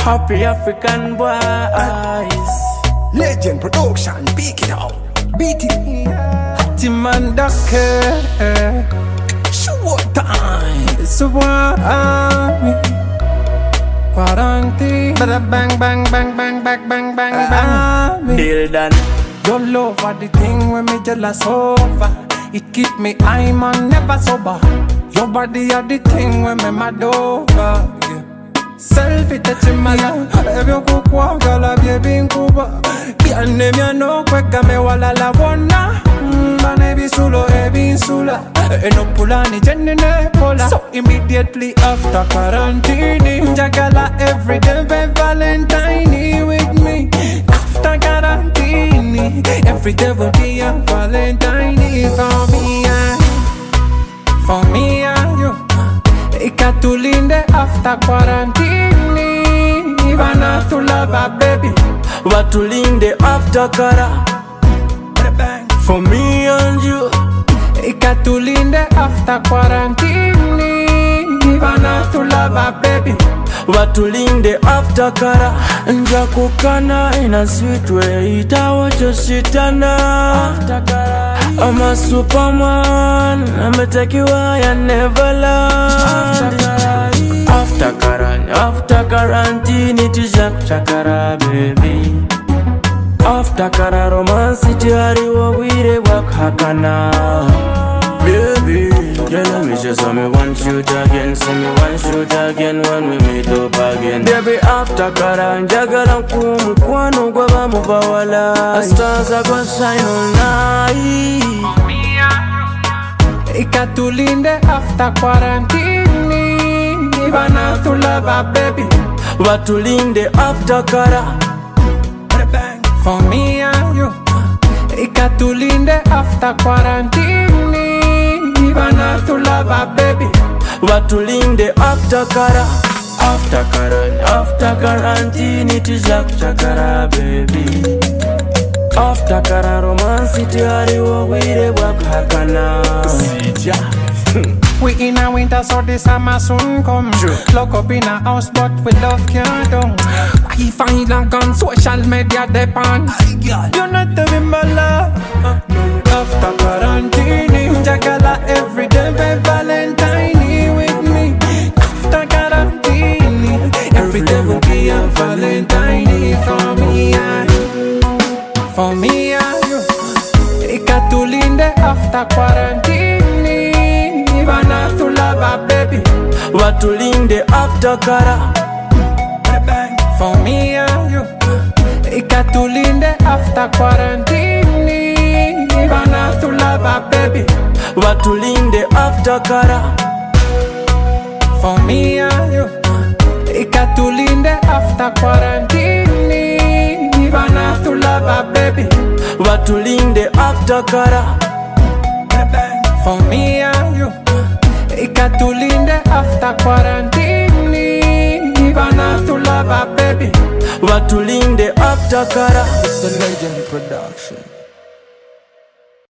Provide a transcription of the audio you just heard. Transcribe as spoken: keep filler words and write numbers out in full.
Happy African boys. Legend production, pick it out. Beat it. Timan Dake. Show time. It's a one. Quarantine. Bada bang bang bang bang bang bang bang bang. Deal done. Your love are the thing when me jealous over. It keep me high man never sober. Your body are the thing when me mad over. Yeah. Selfie touching my love. Baby you kukwa gala baby nkuba. Girl name ya no kweka me wala la wana. Bane bisulo ebi insula. Eno pulani jenne ne pola. So immediately after quarantine, jagala every day be Valentine with me. After quarantine, every day will be a Valentine for me and for me and you. Ikatulinde after quarantine. Ivana to love a baby. Watulinde after kara. For me and you. Ikatulinde after quarantine. Ivana to love a baby. Watulinde after kara. Nja kukana in a sweet way. Itawa joshitana after kara. I'm a superman. I'ma take you high and never land. After quarantine, after quarantine, it is Jack Chakara, baby. After kara romance, it is Hariwa, we de work hakana, baby. Girl, me just want me one shoot again, see me one shoot again when we meet up again. Baby, after kara, njagala kumu kwano gwaba mubawala. Stars are gonna shine all night. Ikatulinde after quarantine. Ivana to love a baby. Watulinde after kara. For me and you. Ikatulinde after quarantine. Ivana to love a baby. Watulinde after kara. After kara, after quarantine, it is Jack Chakara, baby. After kara romance, it is Hariwa, we de work hakana. We in a winter, so the summer soon come. True. Lock up in a house, but we love can't do. I find like on social media depend. You're not doing my love. After quarantine, jagala every day be Valentine with me. After quarantine, every day will be a Valentine for me and for me and you. Ikatulinde after quarantine. Ivana to love a baby. Watulinde after kara. For me and you. Ikatulinde after quarantine. Ivana to love a baby. Watulinde after kara. For me and you. Ikatulinde after quarantine. Ivana to love a baby. Watulinde after kara. For me and you. Ikatulinde after quarantine. Ivana to love a baby. Watulinde after kara. It's a legend production.